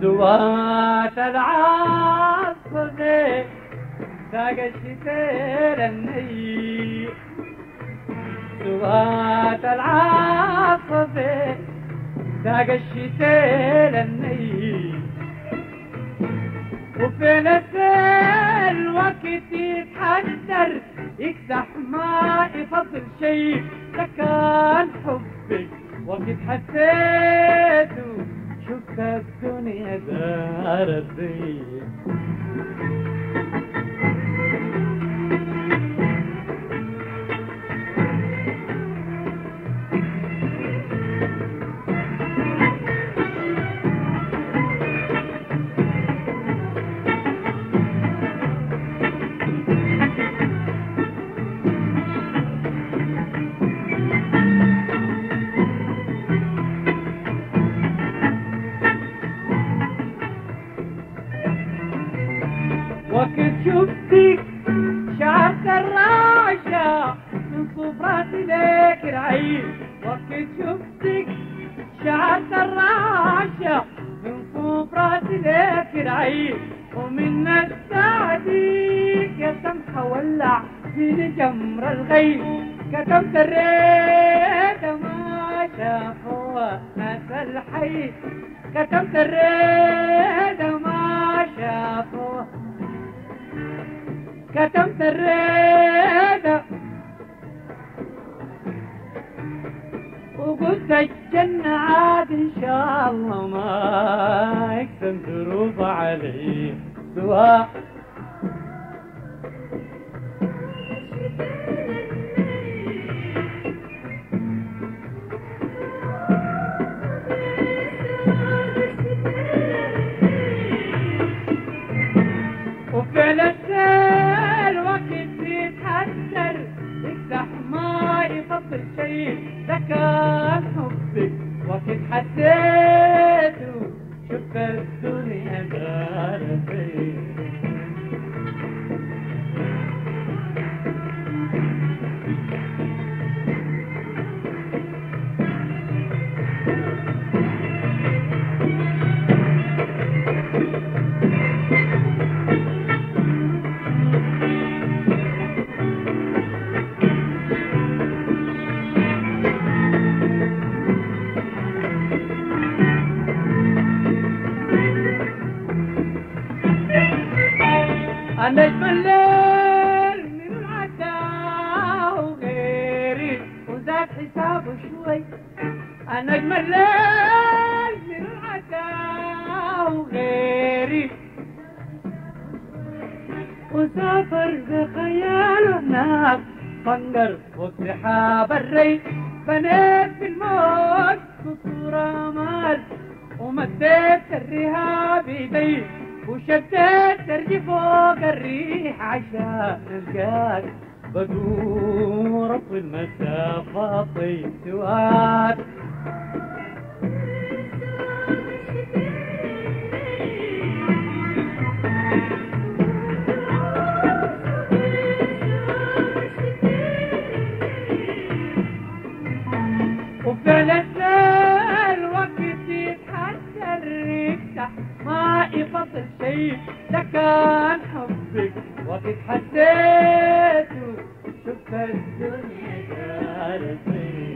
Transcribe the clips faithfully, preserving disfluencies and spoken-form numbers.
سوات العصف ساق الشتاء للني سوات العصف ساق الشتاء للني وفين الوقت يتحدر يكسح ما يفضل شيء لكان حبك وقت حسيته شفت الدنيا دارت بي وقت شفتك شعرت الرعشة من صفراتي ليك العين وقت شفتك شعرت الرعشة من صفراتي ليك العين ومن السعديك يا سمحة ولع في جمر الغيب كتمت الريد ما شافوا ناس الحي كتمت الريد ما شافوا كتمت الريدة وقلت الجنة عاد إن شاء الله ما يكسن ظروف علي سواء وفعلا يفضل شيء لكان حبك وقت حسيته شفت الدنيا دارت بي نجم الليل من العدا وغيري وزاد حسابه شوي نجم الليل من العدا وغيري وسافر بخياله هناك فنقر وسحاب الري بنيت في الموت قصور مال ومديت الرهاب بيدي وشديت درجي فوق الريح عشان القاك بدور في المسافة طيب سواك وفعلا الوقت يتحسر يفتح ما يفضل شيء لكان حبك وقت حسيته شفت الدنيا دارت بي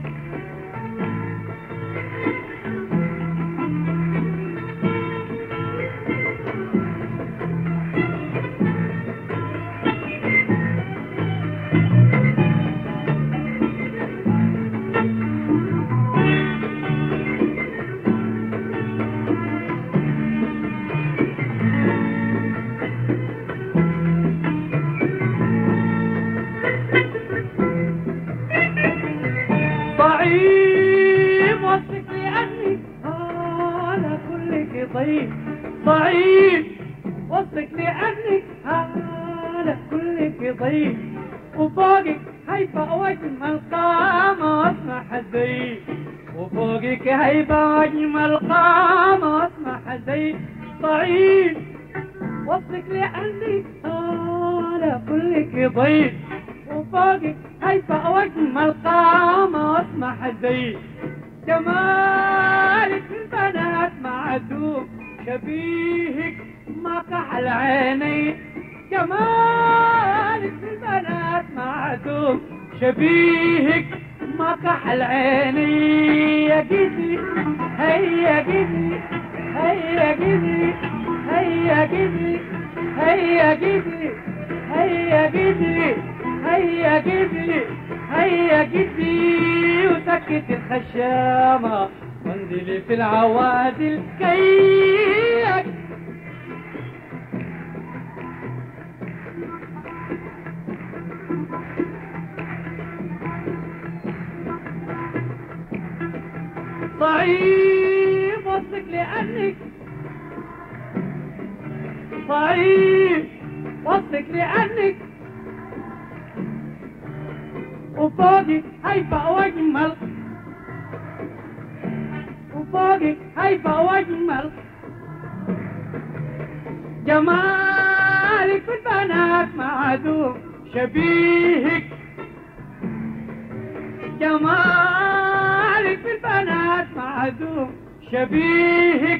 صعيب وصفك لأني على كلك ضيف صعيب وصفك لأنك على كلك ضيف وفوقك هيبة وأجمل قامة واسمع حزين وفوقك هيبة وأجمل قامة واسمع حزين صعيب وصفك لأنك على كلك ضيف وفوقك هيبة وأجمل قامة واسمع حزين جمالك البنات معدوم شبيهك ما كحل عيني جمالك في البنات معدوم شبيهك ما كحل عيني يا قدري هيا قدري هيا قدري هيا قدري هيا قدري هيا قدري هيا قدري هيا قدري وسكت الخشامة وانزلي في العوادل كيك ضعيف وصك لأنك ضعيف وصك لأنك وفوقك هيبقى واجمل وفوقك هيبقى واجمل جمالك في البنات معدوم شبيهك جمالك في البنات معدوم شبيهك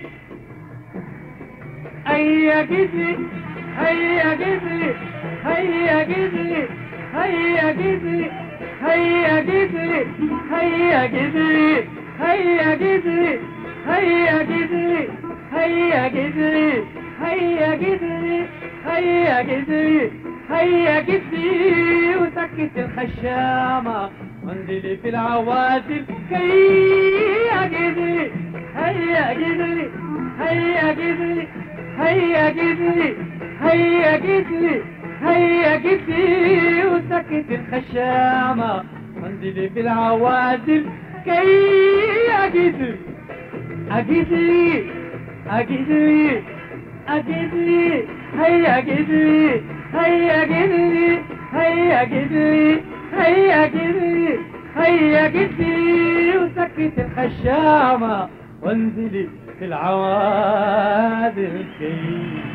هيا قدري هيا قدري هيا قدري هيا قدري هيا قدري هيا قدري هيا قدري هيا قدري هيا قدري هيا قدري هيا قدري هيا قدري وسكت الخشامة وانزلي في العوادل هيا قدري هيا قدري هيا قدري هيا قدري هيا قدري هيا قدري وسكت الخشامة وانزلي في العوادل هيا قدري أقدري أقدري أقدري هيا قدري هيا قدري هيا قدري هيا قدري هيا قدري وسكت الخشامة وانزلي في العوادل كي